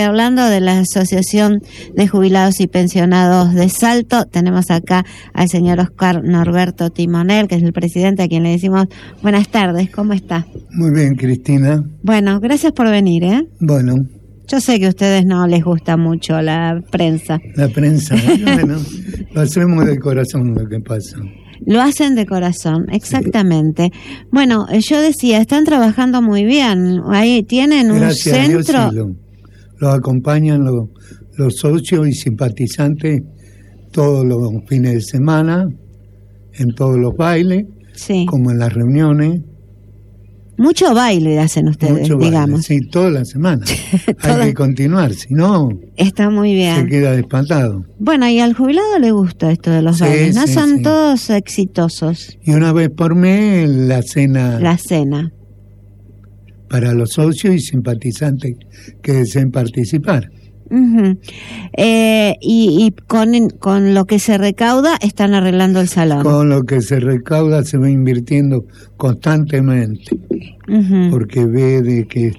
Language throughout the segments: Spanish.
Hablando de la Asociación de Jubilados y Pensionados de Salto, tenemos acá al señor Oscar Norberto Timonel, que es el presidente, a quien le decimos buenas tardes. ¿Cómo está? Muy bien, Cristina. Bueno, gracias por venir, ¿eh? Bueno. Yo sé que a ustedes no les gusta mucho la prensa. La prensa, bueno, lo hacemos de corazón lo que pasa. Lo hacen de corazón, exactamente. Sí. Bueno, yo decía, están trabajando muy bien. Ahí tienen un centro. A Dios, sí, los acompañan los socios y simpatizantes todos los fines de semana, en todos los bailes, sí, como en las reuniones. Mucho baile hacen ustedes, mucho digamos. Baile, sí, toda la semana. Hay que continuar, si no, está muy bien. Se queda espantado. Bueno, y al jubilado le gusta esto de los bailes, ¿no? Son todos exitosos. Y una vez por mes la cena. La cena. Para los socios y simpatizantes que deseen participar. Uh-huh. Y con lo que se recauda están arreglando el salón. Con lo que se recauda se va invirtiendo constantemente, uh-huh, porque ve de que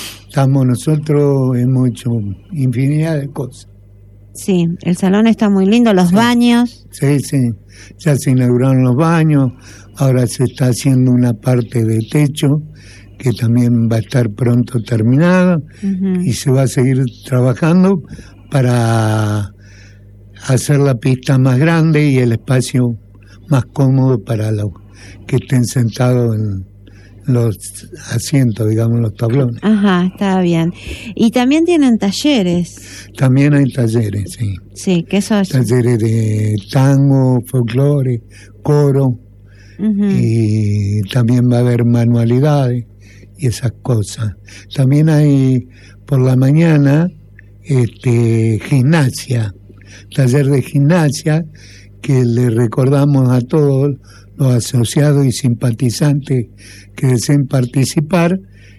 hemos hecho infinidad de cosas. Sí, el salón está muy lindo, los baños. Sí, ya se inauguraron los baños, ahora se está haciendo una parte de techo que también va a estar pronto terminada, uh-huh, y se va a seguir trabajando para hacer la pista más grande y el espacio más cómodo para los que estén sentados en los asientos, digamos, los tablones. Ajá, está bien. Y también tienen talleres. También hay talleres, sí. Sí, que eso es... Talleres de tango, folclore, coro, uh-huh, y también va a haber manualidades y esas cosas. También hay por la mañana gimnasia, taller de gimnasia, que le recordamos a todos los asociados y simpatizantes que deseen participar.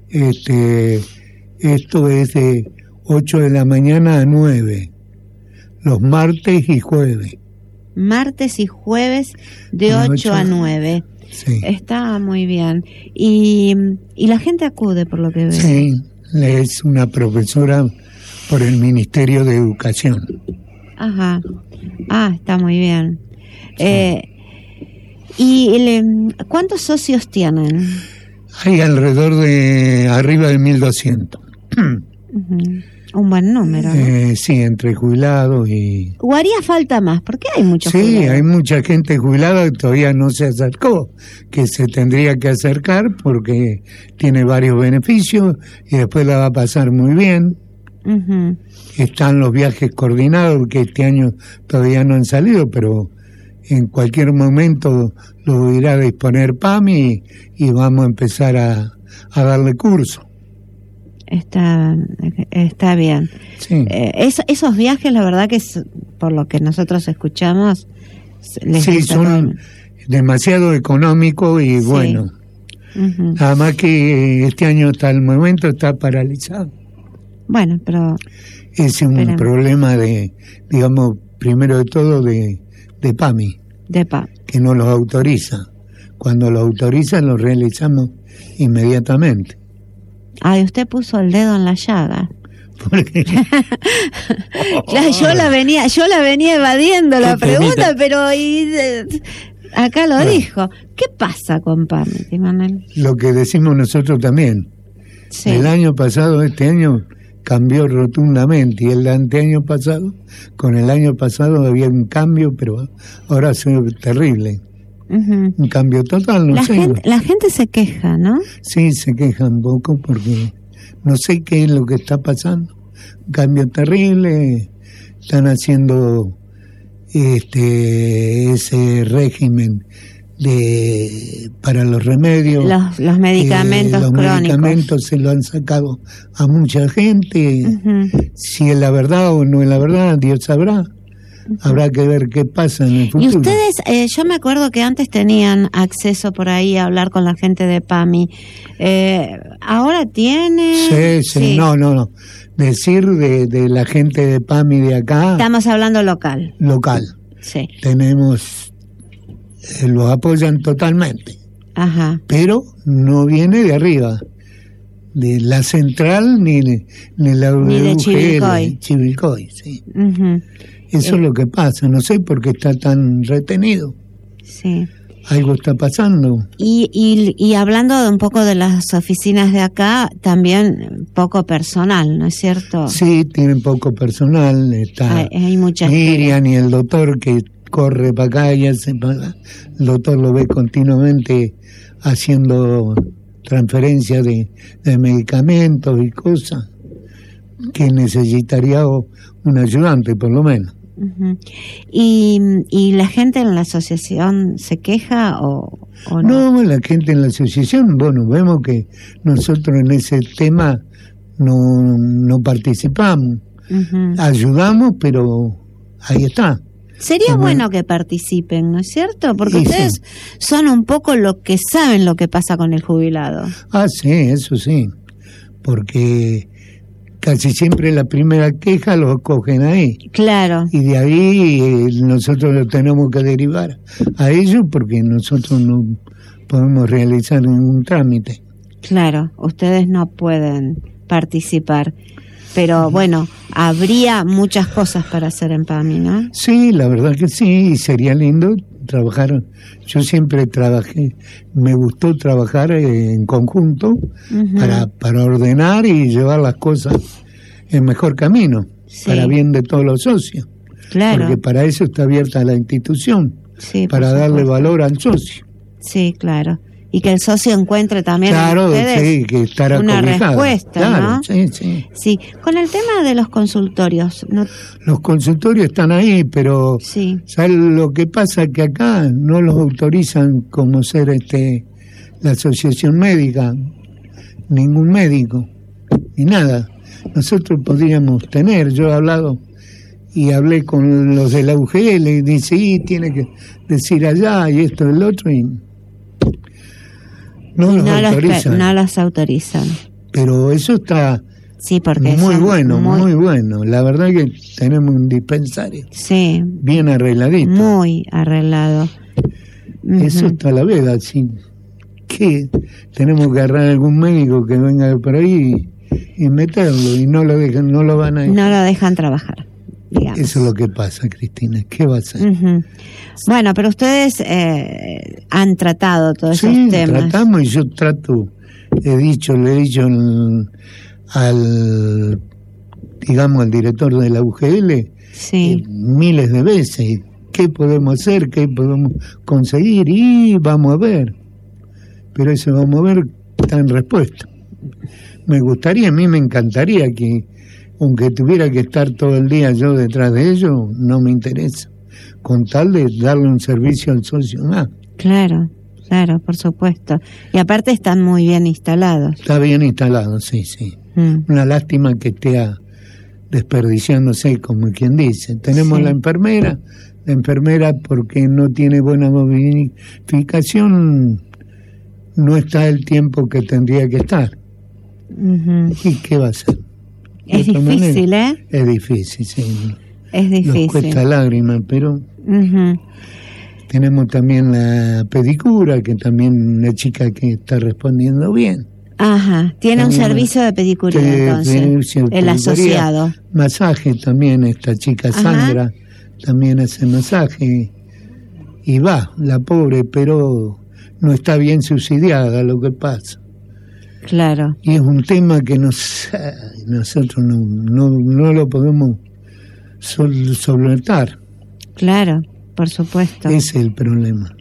Esto es de 8 de la mañana a 9, los martes y jueves. Martes y jueves de 8 a 9. Sí. Está muy bien. Y la gente acude, por lo que veo. Sí, es una profesora por el Ministerio de Educación. Ajá. Ah, está muy bien. Sí. ¿Cuántos socios tienen? Hay alrededor de arriba de 1.200. Uh-huh. Un buen número, ¿no? Sí, entre jubilados y... ¿O haría falta más? Porque hay muchos jubilados. Sí, jubilados. hay mucha gente jubilada que todavía no se acercó, que se tendría que acercar porque tiene varios beneficios y después la va a pasar muy bien. Uh-huh. Están los viajes coordinados que este año todavía no han salido, pero en cualquier momento lo irá a disponer PAMI y vamos a empezar a darle curso. Está bien. Sí. Esos viajes, la verdad que es, por lo que nosotros escuchamos, son demasiado económicos y sí, bueno. Uh-huh. Nada más que este año hasta el momento está paralizado. Bueno, pero... Es un problema de, digamos, primero de todo de PAMI. De PAMI. Que no los autoriza. Cuando los autorizan, los realizamos inmediatamente. Ay, usted puso el dedo en la llaga. Claro, yo la venía evadiendo la pregunta, pero acá lo dijo. ¿Qué pasa con PAMI, Manuel? Lo que decimos nosotros también. Sí. El año pasado, este año cambió rotundamente, y el anteaño pasado, con el año pasado había un cambio, pero ahora ha sido terrible. Uh-huh. Un cambio total, la gente se queja, ¿no? Sí, se queja un poco porque no sé qué es lo que está pasando. Un cambio terrible, están haciendo ese régimen para los remedios. Los medicamentos los crónicos. Los medicamentos se lo han sacado a mucha gente. Uh-huh. Si es la verdad o no es la verdad, Dios sabrá. Habrá que ver qué pasa en el futuro. Y ustedes, yo me acuerdo que antes tenían acceso por ahí a hablar con la gente de PAMI. ¿Ahora tiene? Sí. No. Decir de la gente de PAMI de acá. Estamos hablando local. Local. Sí. Tenemos, los apoyan totalmente. Ajá. Pero no viene de arriba. la central ni la de Chivilcoy. Chivilcoy, sí. Eso es lo que pasa, no sé por qué está tan retenido. Sí. Algo está pasando. Y hablando de un poco de las oficinas de acá, también poco personal, ¿no es cierto? Sí, tienen poco personal. Está hay mucha Miriam y el doctor que corre para acá y hace para acá. El doctor lo ve continuamente haciendo transferencias de medicamentos y cosas que necesitaría un ayudante por lo menos. ¿Y la gente en la asociación se queja o no? No, la gente en la asociación, bueno, vemos que nosotros en ese tema no participamos. Ayudamos, pero ahí está. Sería bueno que participen, ¿no es cierto? Porque ustedes son un poco lo que saben lo que pasa con el jubilado. Ah, sí, eso sí, porque casi siempre la primera queja los cogen ahí. Claro. Y de ahí nosotros lo tenemos que derivar a ellos porque nosotros no podemos realizar ningún trámite. Claro, ustedes no pueden participar. Pero bueno, habría muchas cosas para hacer en PAMI, ¿no? Sí, la verdad que sí, y sería lindo trabajar. Yo siempre trabajé, me gustó trabajar en conjunto para ordenar y llevar las cosas en mejor camino, para bien de todos los socios. Claro. Porque para eso está abierta la institución, para darle valor al socio. Sí, claro. Y que el socio encuentre también en ustedes que estará una respuesta, claro, ¿no? Sí. Con el tema de los consultorios, ¿no? Los consultorios están ahí, pero ¿sabes lo que pasa? Que acá no los autorizan como ser la asociación médica, ningún médico, ni nada. Nosotros podríamos tener, yo he hablado y hablé con los de la UGL y dice, tiene que decir allá y esto y el otro y no los autorizan. Pero eso está porque muy bueno. La verdad que tenemos un dispensario. Sí. Bien arregladito. Muy arreglado. Eso está a la veda. ¿Qué? Tenemos que agarrar a algún médico que venga por ahí y meterlo y no lo van a... No lo dejan trabajar. Digamos. Eso es lo que pasa, Cristina. ¿Qué va a hacer? Bueno, pero ustedes han tratado todos esos temas. Sí, tratamos y yo le he dicho al director de la UGL miles de veces qué podemos hacer, qué podemos conseguir y vamos a ver. Pero eso vamos a ver está en respuesta. A mí me encantaría que aunque tuviera que estar todo el día yo detrás de ellos, no me interesa, con tal de darle un servicio al socio más. Claro, por supuesto. Y aparte están muy bien instalados. Está bien instalado, sí. Una lástima que esté desperdiciándose, como quien dice. Tenemos la enfermera porque no tiene buena movilidad, no está el tiempo que tendría que estar. ¿Y qué va a hacer? Es difícil, Es difícil, sí. Es difícil. Nos cuesta lágrimas, pero tenemos también la pedicura, que también una chica que está respondiendo bien. Ajá, tiene un servicio de pedicuría entonces, el asociado. Masaje también, esta chica Sandra también hace masaje y va, la pobre, pero no está bien subsidiada lo que pasa. Claro. Y es un tema que nosotros no lo podemos solventar. Claro, por supuesto. Ese es el problema.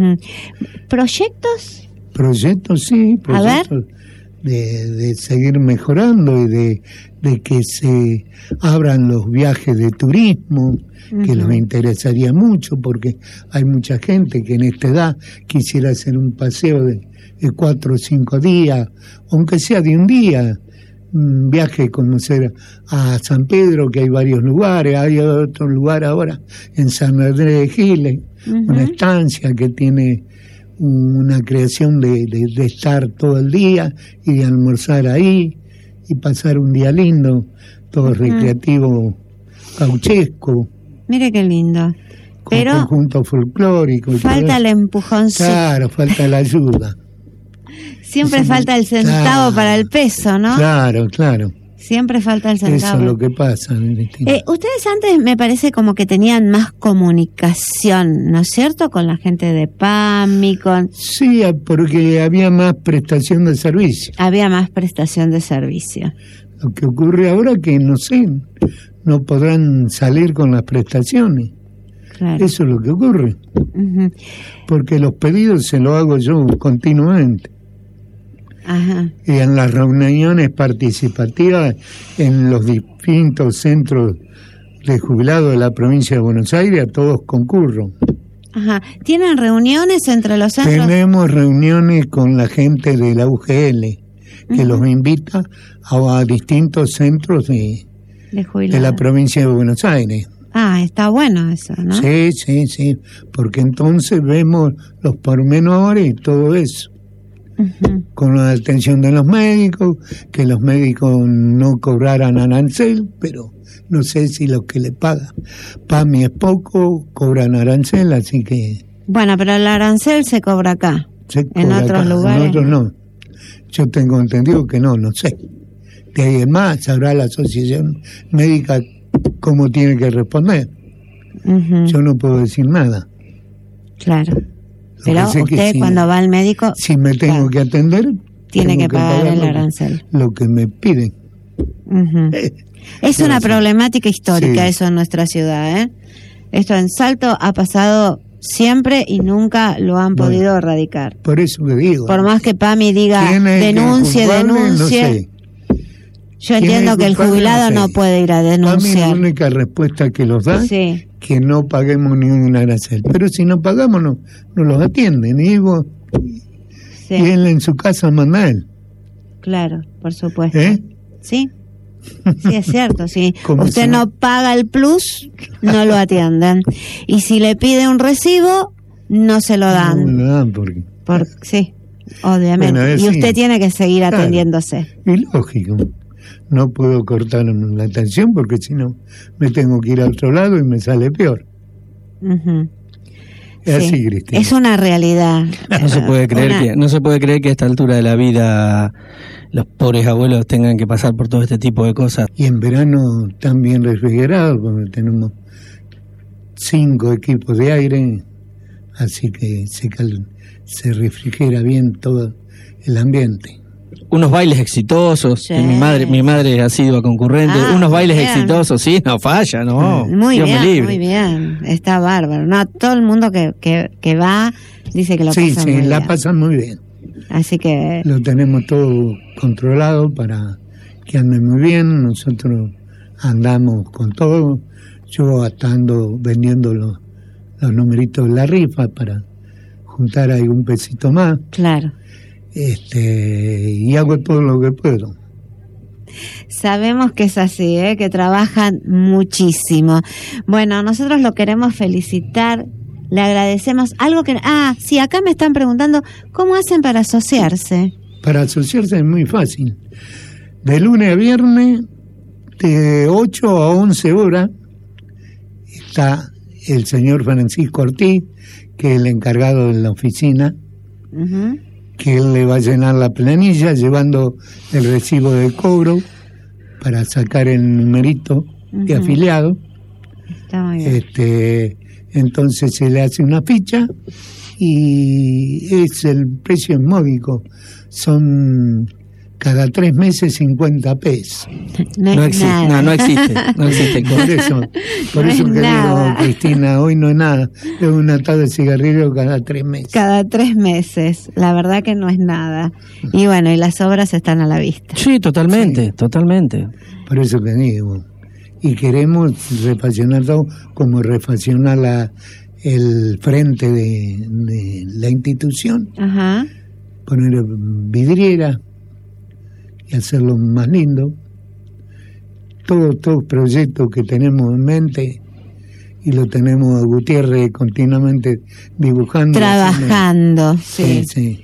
¿Proyectos? Proyectos, sí. Proyectos de seguir mejorando y de que se abran los viajes de turismo, que les interesaría mucho, porque hay mucha gente que en esta edad quisiera hacer un paseo de 4 o 5 días, aunque sea de un día, un viaje, conocer a San Pedro, que hay varios lugares, hay otro lugar ahora en San Andrés de Giles, una estancia que tiene una creación de estar todo el día y de almorzar ahí y pasar un día lindo, todo recreativo, gauchesco. Mire qué lindo. Con conjunto folclórico. Falta el empujoncito. Claro, falta la ayuda. Siempre falta el centavo para el peso, ¿no? Claro. Siempre falta el centavo. Eso es lo que pasa. Ustedes antes me parece como que tenían más comunicación, ¿no es cierto? Con la gente de PAMI, Sí, porque había más prestación de servicio. Había más prestación de servicio. Lo que ocurre ahora que, no sé, no podrán salir con las prestaciones. Claro. Eso es lo que ocurre. Uh-huh. Porque los pedidos se los hago yo continuamente. Ajá. Y en las reuniones participativas en los distintos centros de jubilados de la provincia de Buenos Aires, a todos concurro. Ajá. ¿Tienen reuniones entre los centros? Tenemos reuniones con la gente de la UGL, que los invita a distintos centros de la provincia de Buenos Aires. Ah, está bueno eso, ¿no? Sí, porque entonces vemos los pormenores y todo eso. Uh-huh. Con la atención de los médicos, que los médicos no cobraran arancel, pero no sé si lo que le paga PAMI es poco, cobran arancel, así que... Bueno, pero el arancel se cobra acá, en otros lugares. En otros no. Yo tengo entendido que no sé. De ahí en más, sabrá la asociación médica cómo tiene que responder. Uh-huh. Yo no puedo decir nada. Claro. Pero usted cuando va al médico... Si me tengo que atender... Tiene que pagar el arancel. Lo que me piden. Uh-huh. Es una problemática histórica eso en nuestra ciudad, ¿eh? Esto en Salto ha pasado siempre y nunca lo han podido erradicar. Por eso que digo. Por más que PAMI diga denuncie. No sé. Yo entiendo que el jubilado no puede ir a denunciar. PAMI la única respuesta que los da... Sí. Que no paguemos ningún arancel. Pero si no pagamos, no los atienden. Y él en su casa manda él. Claro, por supuesto. Sí, es cierto. Si usted no paga el plus, no lo atienden. Y si le pide un recibo, no se lo dan. No lo dan porque... Sí, obviamente. Bueno, y usted tiene que seguir atendiéndose. Y lógico. No puedo cortar la atención porque si no me tengo que ir a otro lado y me sale peor. Uh-huh. Es así, Cristina. Es una realidad. No se puede creer que a esta altura de la vida los pobres abuelos tengan que pasar por todo este tipo de cosas. Y en verano están bien refrigerados porque tenemos 5 equipos de aire, así que se refrigera bien todo el ambiente. Unos bailes exitosos, sí. mi madre ha sido concurrente, unos bailes exitosos, sí, no falla, no. Muy bien, está bárbaro. No, todo el mundo que va dice que lo pasa muy bien. Sí, la pasan muy bien. Así que... Lo tenemos todo controlado para que ande muy bien, nosotros andamos con todo, yo hasta ando vendiendo los numeritos de la rifa para juntar algún pesito más. Claro. Y hago todo lo que puedo. Sabemos que es así, que trabajan muchísimo. Bueno, nosotros lo queremos felicitar, le agradecemos. Algo que... sí, acá me están preguntando, ¿cómo hacen para asociarse? Para asociarse es muy fácil. De lunes a viernes, de 8 a 11 horas, está el señor Francisco Ortiz, que es el encargado de la oficina, uh-huh, que él le va a llenar la planilla llevando el recibo de cobro para sacar el numerito de afiliado. Está muy bien. Entonces se le hace una ficha y el precio es módico, son cada 3 meses 50 pesos. No existe. Por eso que digo, Cristina, hoy no es nada, es un atado de cigarrillo cada 3 meses. Cada 3 meses, la verdad que no es nada. Y bueno, y las obras están a la vista. Sí, totalmente. Por eso que digo, y queremos refaccionar todo, como refaccionar el frente de la institución, ajá, poner vidriera y hacerlo más lindo. Todos proyectos que tenemos en mente, y lo tenemos a Gutiérrez continuamente dibujando. Trabajando, sí.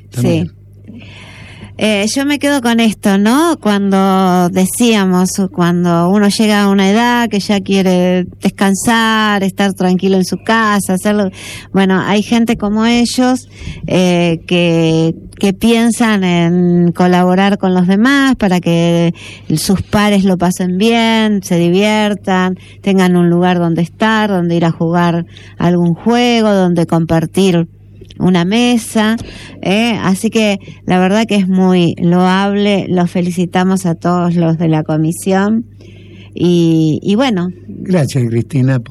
Yo me quedo con esto, ¿no? Cuando decíamos, cuando uno llega a una edad que ya quiere descansar, estar tranquilo en su casa, hacerlo. Bueno, hay gente como ellos que que piensan en colaborar con los demás para que sus pares lo pasen bien, se diviertan, tengan un lugar donde estar, donde ir a jugar algún juego, donde compartir una mesa, así que la verdad que es muy loable. Los felicitamos a todos los de la comisión y bueno. Gracias, Cristina.